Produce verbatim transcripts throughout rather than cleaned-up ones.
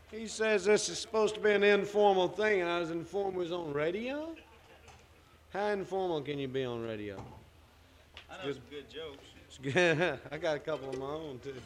He says this is supposed to be an informal thing, and I was informed we was on radio? How informal can you be on radio? I know some good jokes. It's good. I got a couple of my own, too.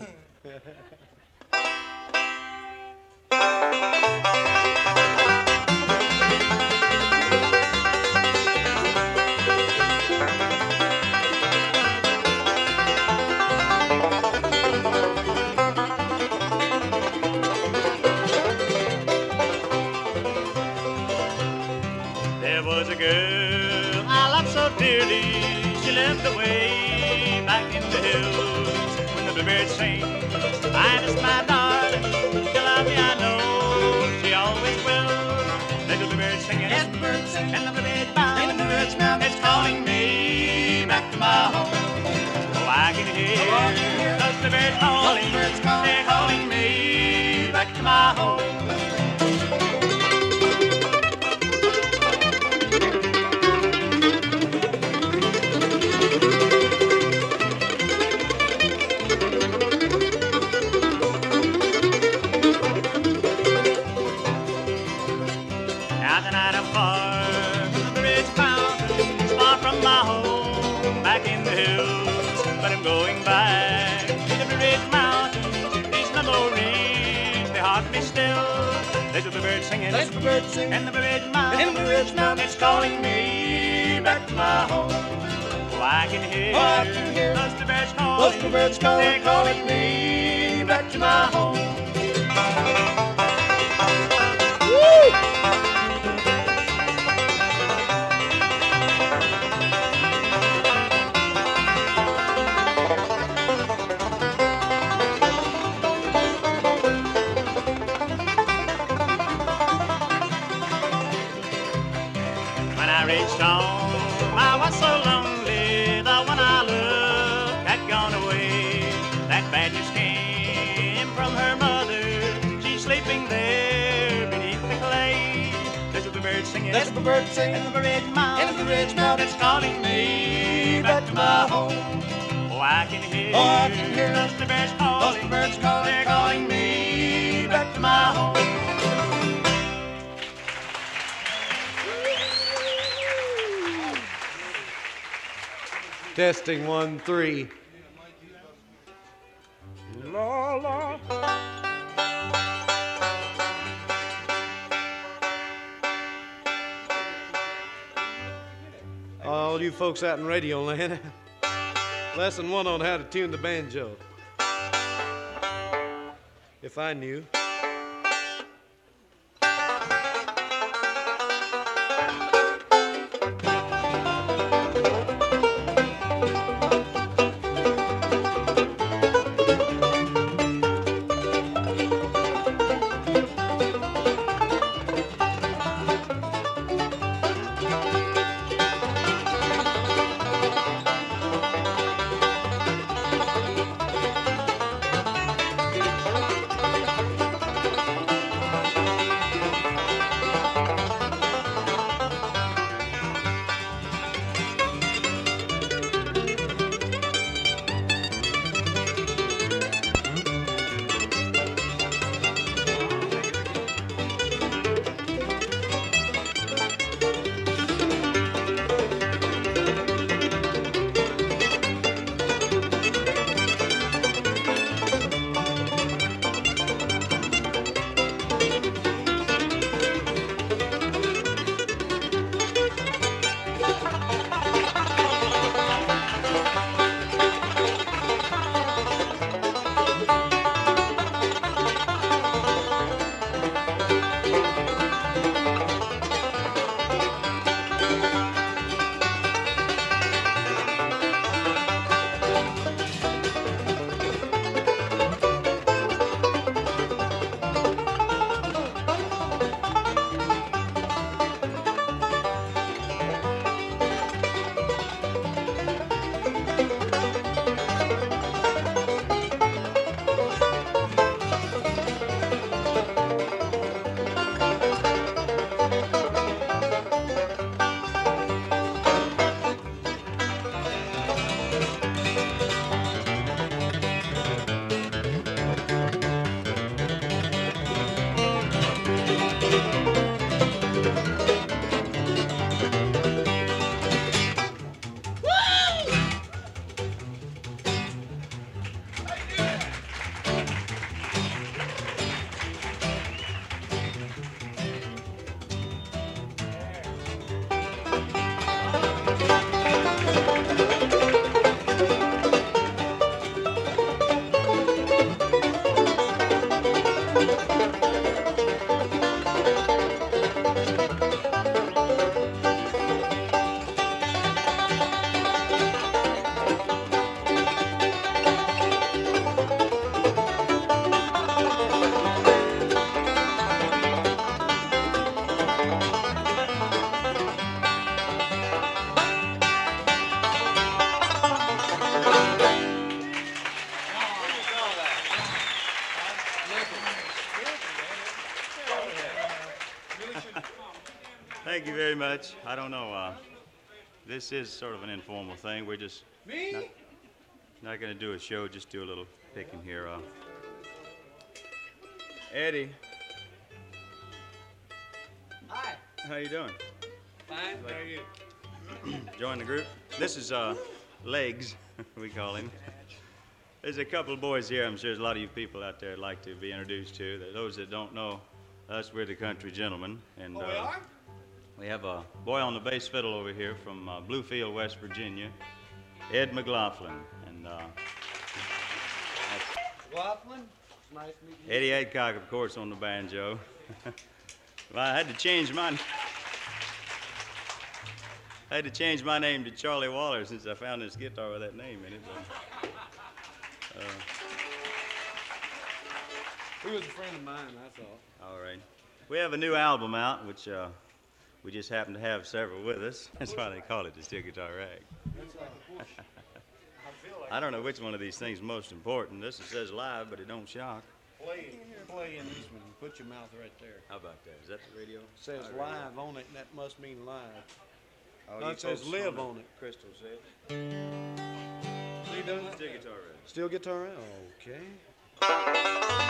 There was a girl I loved so dearly. She lived away back in the hills. When the bluebirds sing, I miss my darling. She loves me, I know she always will. There's a bluebird singing, yes, the bird singing, and the bluebird bound, and the bird's mouth is calling me back to my home. Oh, I can hear those bluebirds calling, they're calling me back to my home. Going back to the Blue Ridge Mountains, these memories, they haunt me still. There's a bluebird singing, there's a bluebird singing, and the Blue Ridge Mountain, and the Blue Ridge Mountain, it's calling me back to my home. Oh, I can hear, oh, I can hear those bluebirds calling, those bluebirds calling, they're calling me back to my home. Woo! Home, I was so lonely, the one I loved had gone away. That bad news came from her mother, she's sleeping there beneath the clay. There's a bluebird singing, there's a bluebird singing, and the red mountain, and the red mountain, it's calling me back to my home. Oh, I can hear, oh, I can hear those bluebirds calling, those bluebirds calling, they're calling me back to my home. Testing one, three. La, la. All you folks out in radio land, lesson one on how to tune the banjo. If I knew. Thank you very much. I don't know. Uh, this is sort of an informal thing. We're just Me? not, not going to do a show. Just do a little picking here. Uh, Eddie, Hi. how you doing? Fine. How are you? Join the group. This is uh, Legs, we call him. There's a couple of boys here. I'm sure there's a lot of you people out there would like to be introduced to. Those that don't know us, we're the Country Gentlemen. And, Oh, we uh, are? We have a boy on the bass fiddle over here from uh, Bluefield, West Virginia, Ed McLaughlin. And uh, Laughlin? It's nice meeting you. Eddie Adcock, of course, on the banjo. Well, I had to change my I had to change my name to Charlie Waller since I found this guitar with that name in it. But, uh, He was a friend of mine, that's all. all right. We have a new album out, which uh, we just happen to have several with us. That's why they call it the Steel Guitar Rag. That's all. I don't know which one of these things is most important. This it says live, but it don't shock. Play, play in this one. Put your mouth right there. How about that? Is that the radio? It says Our radio. live on it, and that must mean live. Oh, No, you it says folks live the on it. Crystal said. See, doesn't it? Steel Guitar Rag. Steel guitar? Okay.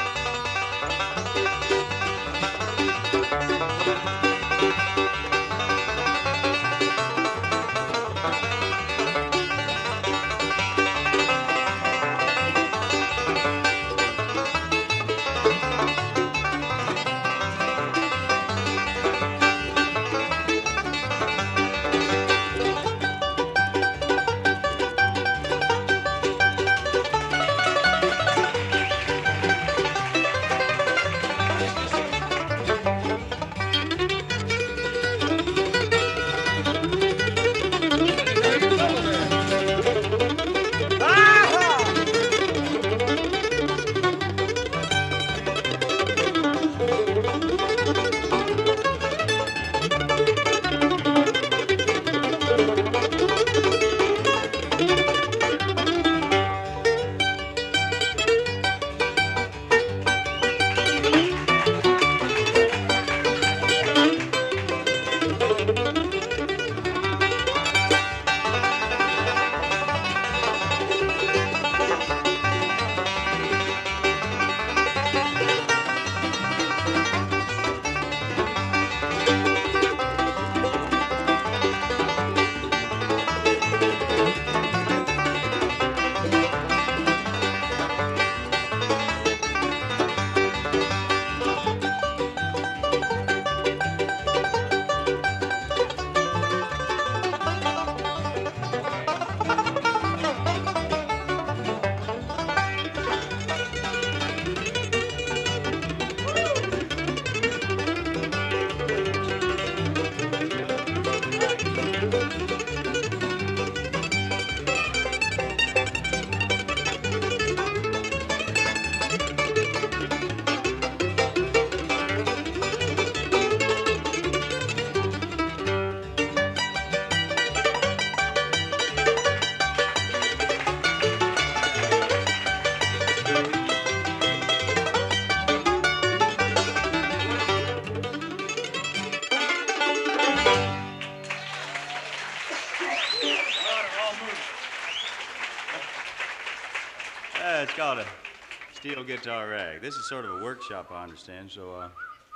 Uh, it's called a Steel Guitar Rag. This is sort of a workshop, I understand, so uh,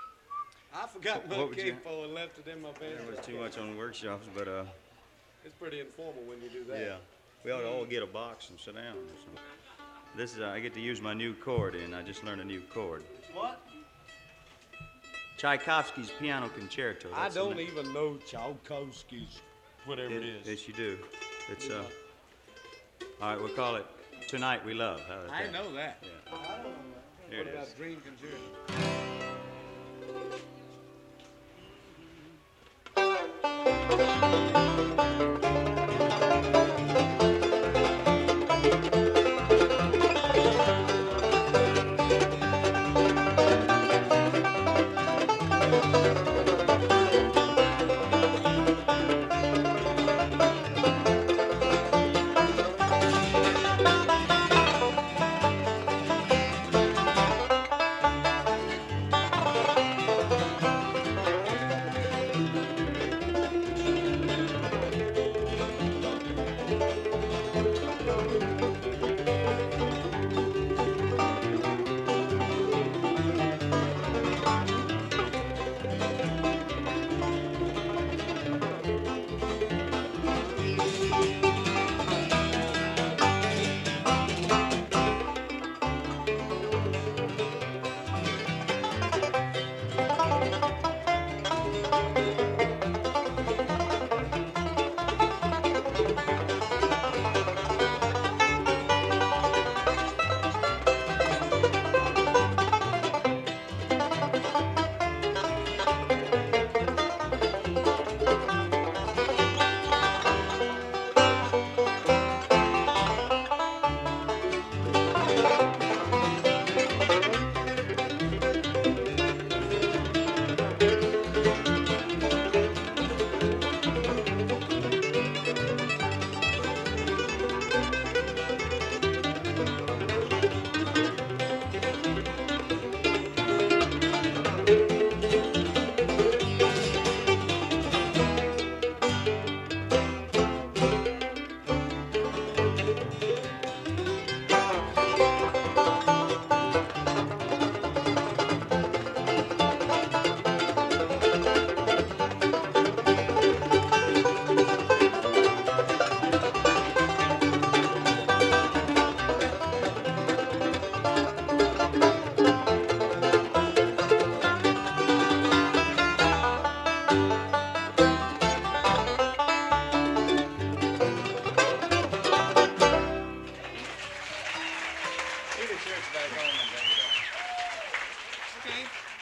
I forgot What my would you- capo and left it in my bed. there was too much on workshops, but uh, It's pretty informal when you do that. yeah. We ought to all get a box and sit down or something. This is, uh, I get to use my new chord, and I just learned a new chord. What? Tchaikovsky's Piano Concerto. I That's the don't name. even know Tchaikovsky's, whatever it, is. Yes, you do. It's, uh, all right, we'll call it Tonight We Love. How about I that? know that. Yeah. I don't know that. Here what it about is. Dream Concerto?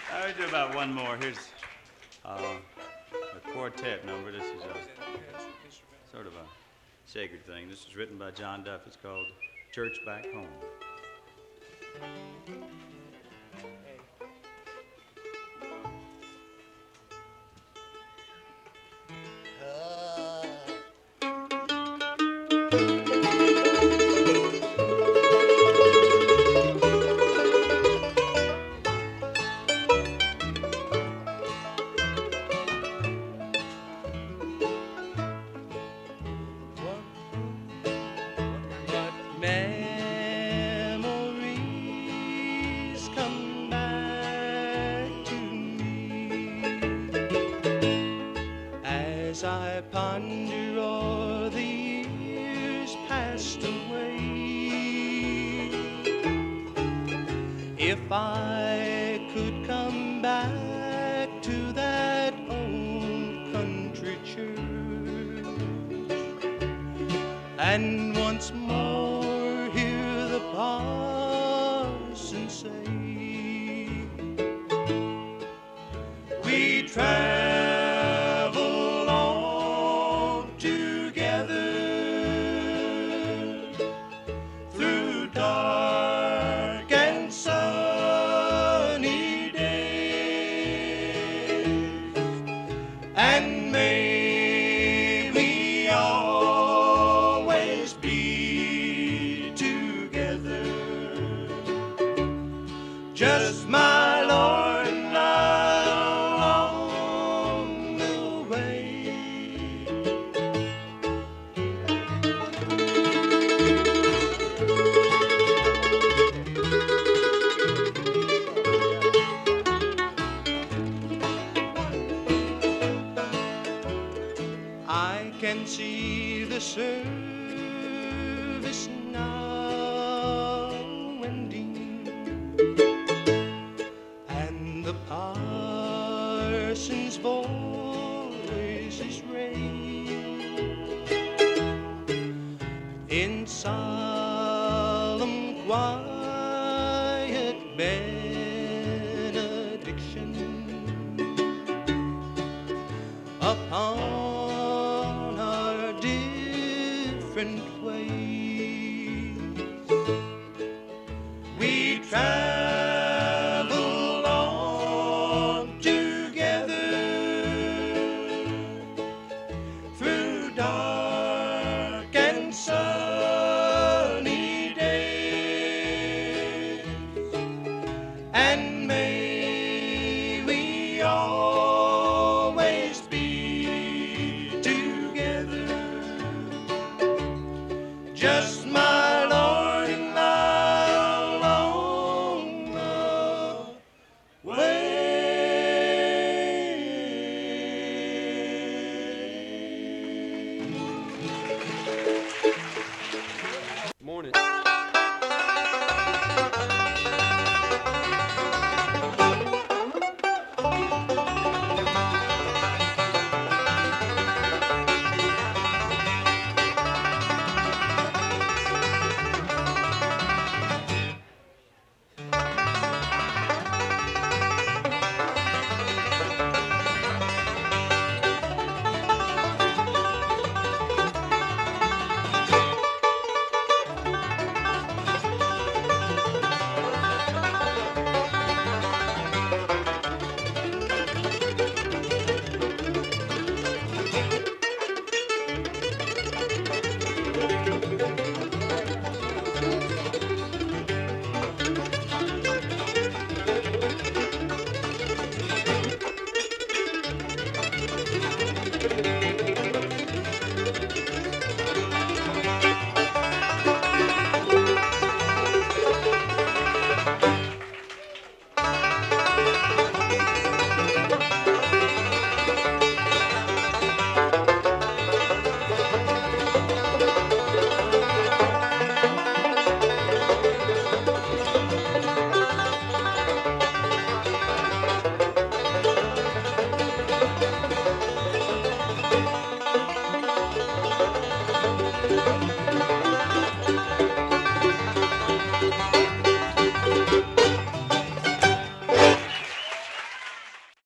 I'll do about one more. Here's uh, a quartet number. This is a sort of a sacred thing. This is written by John Duff. It's called Church Back Home. I ponder o'er the years passed away. If I could come back to that old country church and once more hear the parson say, we travel and may we always be together, just my Lord and I along the way. I can see the service now ending, and the parson's voice is raised in solemn quiet benediction upon different